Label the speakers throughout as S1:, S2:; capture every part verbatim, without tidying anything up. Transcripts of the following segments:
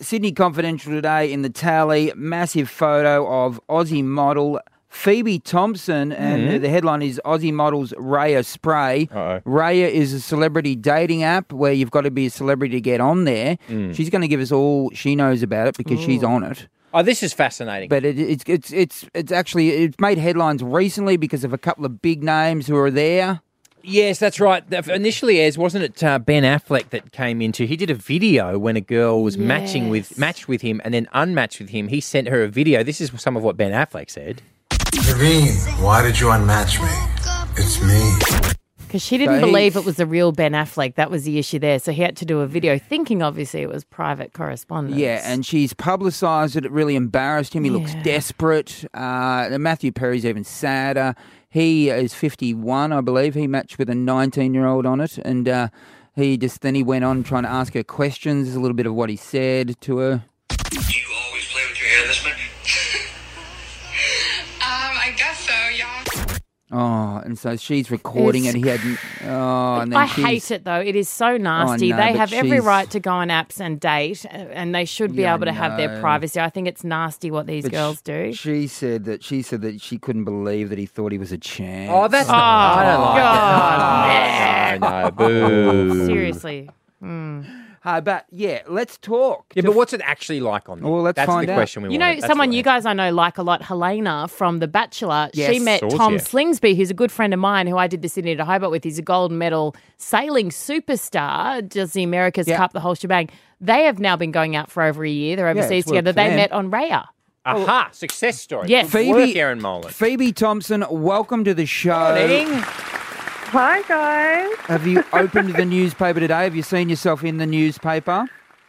S1: Sydney Confidential today in the tally, massive photo of Aussie model Phoebe Thompson, and mm-hmm. the headline is Aussie models Raya Spray.
S2: Uh-oh.
S1: Raya is a celebrity dating app where you've got to be a celebrity to get on there.
S2: Mm.
S1: She's going to give us all she knows about it because Ooh. she's on it.
S2: Oh, this is fascinating.
S1: But it, it's it's it's it's actually it's made headlines recently because of a couple of big names who are there.
S2: Yes, that's right. Initially, as wasn't it uh, Ben Affleck that came into? He did a video when a girl was yes. matching with matched with him and then unmatched with him. He sent her a video. This is some of what Ben Affleck said.
S3: Naveen, why did you unmatch me? It's me.
S4: Because she didn't so believe he, it was the real Ben Affleck. That was the issue there. So he had to do a video thinking, obviously, it was private correspondence.
S1: Yeah, and she's publicised it. It really embarrassed him. He yeah. looks desperate. Uh, Matthew Perry's even sadder. He is fifty-one, I believe. He matched with a nineteen-year-old on it. And uh, he just then he went on trying to ask her questions. There's a little bit of what he said to her.
S5: Do you always play with your hair this much? um, I guess so, yeah.
S1: Oh, and so she's recording
S4: it's,
S1: it. He had. Oh, and then
S4: I
S1: she's,
S4: hate it though. It is so nasty.
S1: Oh, no,
S4: they have every
S1: she's,
S4: right to go on apps and date, and they should be
S1: yeah,
S4: able to
S1: no.
S4: have their privacy. I think it's nasty what these
S1: but
S4: girls
S1: she,
S4: do.
S1: She said that she said that she couldn't believe that he thought he was a champ.
S2: Oh, that's
S4: oh,
S2: not. I don't like
S4: God.
S2: that. No, no, no, boo.
S4: Seriously. Mm.
S1: Uh, but yeah, let's talk.
S2: Yeah, but what's it actually like on there?
S1: Well, let's
S2: That's
S1: find
S2: the
S1: out.
S2: question we
S4: You
S2: want.
S4: know, someone you guys I know like a lot, Helena from The Bachelor.
S1: Yes.
S4: She met
S2: Source,
S4: Tom
S2: yeah.
S4: Slingsby, who's a good friend of mine, who I did the Sydney to Hobart with. He's a gold medal sailing superstar, does the America's
S1: yeah.
S4: Cup, the whole shebang. They have now been going out for over a year. They're overseas
S1: yeah,
S4: together. They
S1: them.
S4: met on Raya.
S2: Aha, success story.
S4: Yes.
S2: Good
S1: Phoebe,
S2: work, Aaron Molan.
S1: Phoebe Thompson, welcome to the show.
S2: Morning.
S6: Hi, guys.
S1: Have you opened the newspaper today? Have you seen yourself in the newspaper?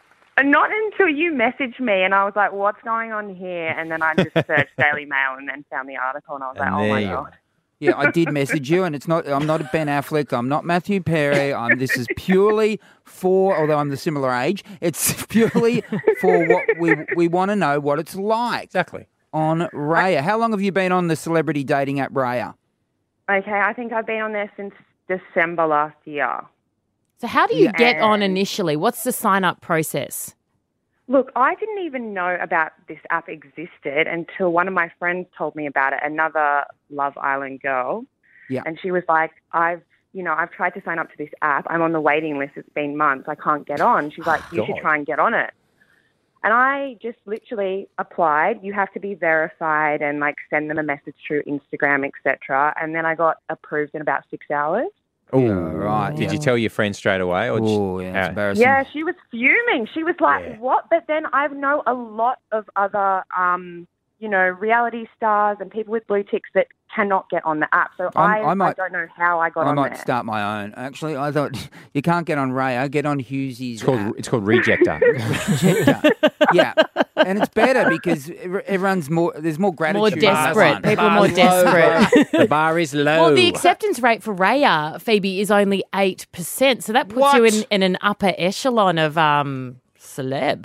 S6: Not until you messaged me, and I was like, what's going on here? And then I just searched Daily Mail and then found the article, and I was
S2: And
S6: like, oh, my
S2: there you
S6: God.
S1: Yeah, I did message you, and it's not. I'm not Ben Affleck. I'm not Matthew Perry. I'm. This is purely for, although I'm the similar age, it's purely for what we we want to know what it's like.
S2: Exactly.
S1: On Raya. How long have you been on the celebrity dating app Raya?
S6: Okay, I think I've been on there since December last year.
S4: So how do you
S6: Yeah.
S4: get on initially? What's the sign-up process?
S6: Look, I didn't even know about this app existed until one of my friends told me about it, another Love Island girl.
S1: Yeah.
S6: And she was like, I've, you know, I've tried to sign up to this app. I'm on the waiting list. It's been months. I can't get on. She's like, you
S2: God.
S6: should try and get on it. And I just literally applied. You have to be verified and like send them a message through Instagram, et cetera. And then I got approved in about six hours.
S2: Oh,
S1: Yeah, right.
S2: Did
S1: yeah.
S2: you tell your friend straight away? Or
S1: Oh, yeah, it's
S2: uh,
S1: embarrassing.
S6: Yeah, she was fuming. She was like,
S2: Yeah.
S6: what? But then I know a lot of other, um, you know, reality stars and people with blue ticks that cannot get on the app. So
S1: I'm-
S6: I,
S1: I might-
S6: I don't know how I got
S1: I
S6: on
S1: might
S6: there.
S1: start my own. Actually, I thought you can't get on Raya. Get on Hughesy's.
S2: It's called
S1: app.
S2: it's called Rejector.
S1: Rejector. Yeah, and it's better because ev- everyone's more. There's more gratitude.
S4: More
S1: in that
S4: desperate.
S1: one.
S4: People are more
S2: Bar's low,
S4: desperate.
S2: bro. The bar is low.
S4: Well, the acceptance rate for Raya, Phoebe, is only eight percent. So that puts
S2: What?
S4: you in, in an upper echelon of um, celeb.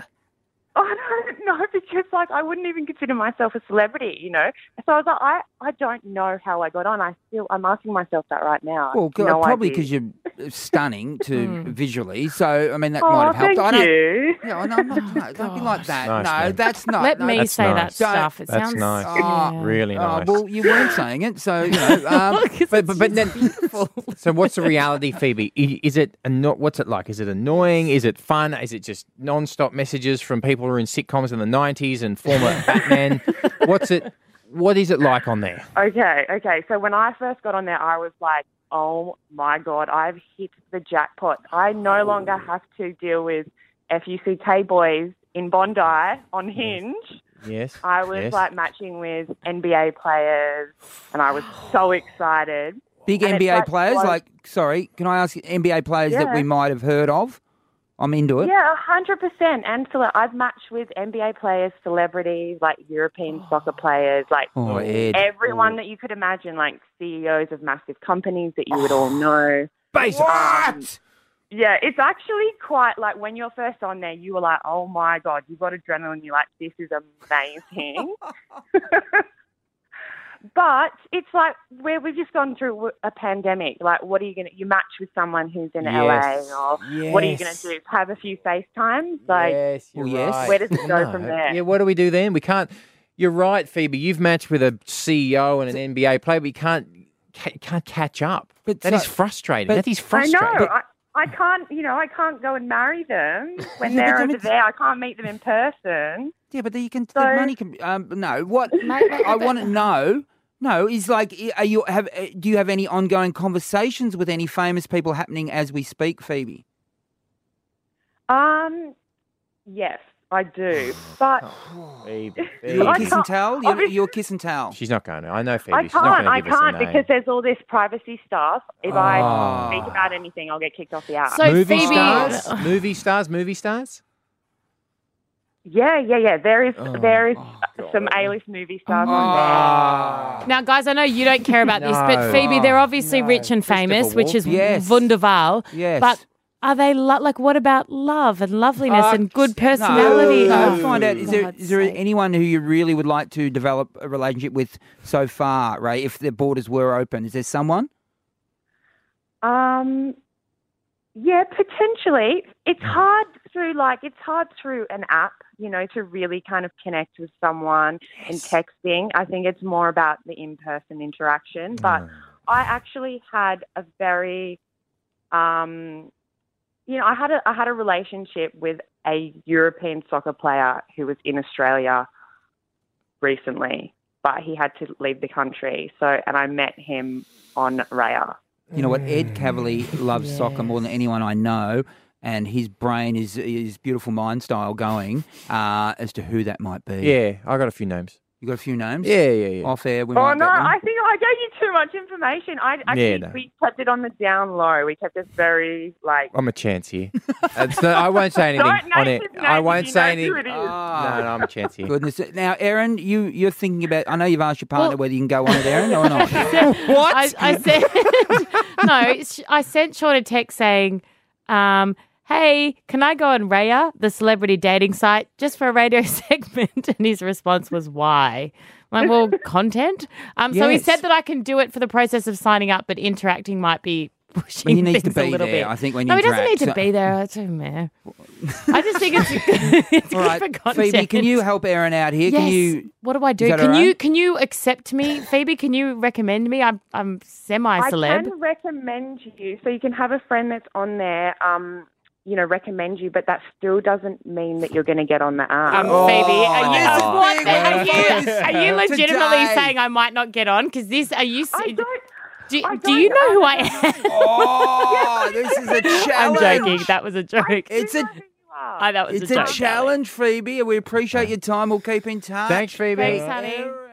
S6: I don't know because, like, I wouldn't even consider myself a celebrity, you know. So I was like, I, I don't know how I got on. I still, I'm asking myself that right now.
S1: Well,
S6: I have no
S1: probably
S6: idea.
S1: because you're stunning to visually. So I mean that
S6: Oh,
S1: might have helped.
S6: thank
S1: I don't,
S6: you.
S1: Yeah, no, no, no, don't be like that.
S2: Nice,
S1: no,
S2: man.
S1: that's not.
S4: Let
S1: no,
S4: me
S2: that's
S4: say
S2: nice.
S4: that stuff. It
S2: That's
S4: sounds
S2: nice.
S1: Oh,
S4: yeah.
S2: Really
S1: Oh,
S2: nice.
S1: well, you weren't saying it, so you know. Um,
S2: but, but but then, so what's the reality, Phoebe? I- Is it a not? What's it like? Is it annoying? Is it fun? Is it just non-stop messages from people who are in sitcoms in the nineties and former Batman? What's it? What is it like on there?
S6: Okay, okay. So when I first got on there, I was like, oh my God, I've hit the jackpot. I no longer have to deal with F U C K boys in Bondi on Hinge.
S2: Yes.
S6: I was
S2: yes.
S6: like matching with N B A players, and I was so excited.
S1: big
S6: And
S1: N B A
S6: it's like
S1: players,
S6: blows-
S1: like sorry, can I ask N B A players that
S6: Yeah.
S1: we might have heard of? I'm into it.
S6: Yeah, a hundred percent. And cele- I've matched with N B A players, celebrities, like European soccer players, like
S1: Oh, Ed.
S6: everyone that you could imagine, like C E Os of massive companies that you would all know.
S2: Base-
S1: What?
S6: Yeah, it's actually quite like when you're first on there, you were like, oh my God, you've got adrenaline. You're like, this is amazing. but it's like where we've just gone through a pandemic. Like, what are you going to, you match with someone who's in
S2: Yes.
S6: L A or what are you going
S2: Yes.
S6: to do? Have a few FaceTimes? Like,
S2: yes, you're
S1: Well, yes.
S2: right.
S6: where does it go
S2: No.
S6: from there?
S2: Yeah, what do we do then? We can't. You're right, Phoebe. You've matched with a C E O and an N B A player, but you can't ca- can't catch up.
S1: But
S2: That is
S1: so-
S2: frustrating.
S1: but-
S2: That is
S6: I
S2: frustrating.
S6: know. I, I can't, you know, I can't go and marry them when
S1: Yeah, but
S6: they're
S1: I
S6: over
S1: mean-
S6: there. I can't meet them in person.
S1: Yeah, but you can.
S6: So-
S1: the money can. Um, no, what
S4: Mate,
S1: I want to know. No, is like, are you have? uh, Do you have any ongoing conversations with any famous people happening as we speak, Phoebe?
S6: Um, yes, I do. But
S2: Phoebe, Phoebe.
S1: You're
S6: I
S1: kiss and
S6: can't-
S1: tell. You're,
S6: obviously-
S1: you're kiss and tell.
S2: She's not going to. I know Phoebe.
S6: I
S2: She's not
S6: can't.
S2: going
S6: I
S2: to give us a
S6: can't
S2: name.
S6: because there's all this privacy stuff. If
S1: Oh.
S6: I speak about anything, I'll get kicked off the app.
S4: So
S2: movie
S4: Phoebe,
S2: stars, movie stars, movie stars.
S6: yeah, yeah, yeah. There is
S2: Oh,
S6: there is
S2: God.
S6: some A-list movie stars
S1: Oh.
S6: on
S4: Now, guys, I know you don't care about this,
S2: No.
S4: but Phoebe, they're obviously
S2: No.
S4: rich and famous,
S2: Christopher
S4: which is
S2: Walken.
S1: Yes.
S4: wunderbar.
S1: Yes.
S4: But are they lo- like? What about love and loveliness
S1: Uh,
S4: and good
S1: No,
S4: personality?
S1: no,
S4: Oh,
S1: find out. Is there
S4: God's
S1: is there
S4: sake.
S1: anyone who you really would like to develop a relationship with so far, Ray? If the borders were open, is there someone?
S6: there. Um, yeah, potentially. It's hard through like it's hard through an app, you know, to really kind of connect with someone and texting. I think it's more about the in-person interaction. But I actually had a very Um, you know, I had a I had a relationship with a European soccer player who was in Australia recently, but he had to leave the country. So, and I met him on Raya.
S1: You know what? Ed Cavalier loves soccer more than anyone I know, and his brain is his beautiful mind style going uh, as to who that might be.
S2: Yeah, I got a few names.
S1: You got a few names.
S2: Yeah, yeah, yeah.
S1: Off air. We
S6: Oh
S1: might
S6: no,
S1: get them.
S6: I think I gave you too much information. I actually
S2: Yeah, no.
S6: we kept it on the down low. We kept it very like.
S2: I'm a chance here. It's not, I won't say anything
S6: Don't
S2: on
S6: name
S2: it.
S6: his
S2: I
S6: name
S2: won't
S6: if you
S2: say
S6: know
S2: anything.
S6: who it is.
S1: Ah.
S2: No, no, I'm a chance here.
S1: Goodness. Now, Erin, you you're thinking about. I know you've asked your partner
S4: Well-
S1: whether you can go on with Erin or not.
S2: What?
S4: I, I said no. sh- I sent Sean a text saying, um, "Hey, can I go on Raya, the celebrity dating site, just for a radio segment?" And his response was, "Why?" I'm like, well, content. Um, so he
S1: Yes.
S4: said that I can do it for the process of signing up, but interacting might be pushing
S1: Well, he needs to
S4: things
S1: be
S4: a little
S1: there,
S4: bit.
S1: I think, when
S4: no,
S1: you
S4: he doesn't need
S1: interact,
S4: to
S1: so-
S4: be there. It's a meh. I just think it's, it's
S1: All
S4: good
S1: right,
S4: for content.
S1: Phoebe, can you help Erin out here?
S4: Yes.
S1: Can you?
S4: What do I do?
S1: Is that
S4: Can
S1: all
S4: you
S1: right?
S4: can you accept me, Phoebe? Can you recommend me? I'm I'm semi
S6: I
S4: celeb.
S6: can recommend you, so you can have a friend that's on there. Um, you know, recommend you, but that still doesn't mean that you're going to get on the app.
S4: Um,
S1: Oh,
S4: Phoebe, are you,
S1: this is
S4: what
S1: big.
S4: the-
S1: We're
S4: are
S1: gonna
S4: you,
S1: find this
S4: are you legitimately
S1: today.
S4: saying I might not get on? Because this, are you?
S6: I don't.
S4: do,
S6: I
S4: do you
S6: don't-
S4: know who I
S6: I
S4: am?
S1: Oh, this is a
S4: I'm
S1: challenge.
S4: joking. That was a joke.
S1: It's a
S4: Oh, that was
S1: it's
S4: a
S1: a
S4: joke.
S1: challenge, Phoebe. We appreciate your time. We'll keep in touch.
S2: Thanks, Phoebe.
S4: Thanks, honey.
S1: Erin.